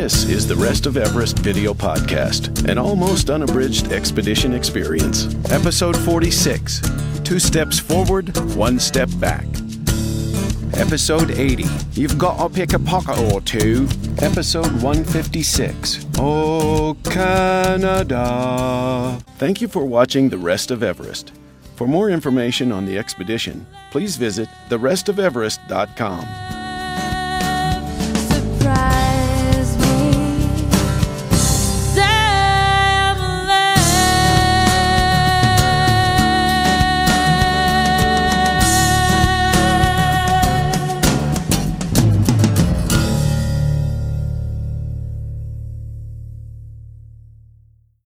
This is the Rest of Everest video podcast, an almost unabridged expedition experience. Episode 46, 2 steps forward, 1 step back. Episode 80, you've got to pick a pocket or two. Episode 156, Oh Canada. Thank you for watching The Rest of Everest. For more information on the expedition, please visit therestofeverest.com.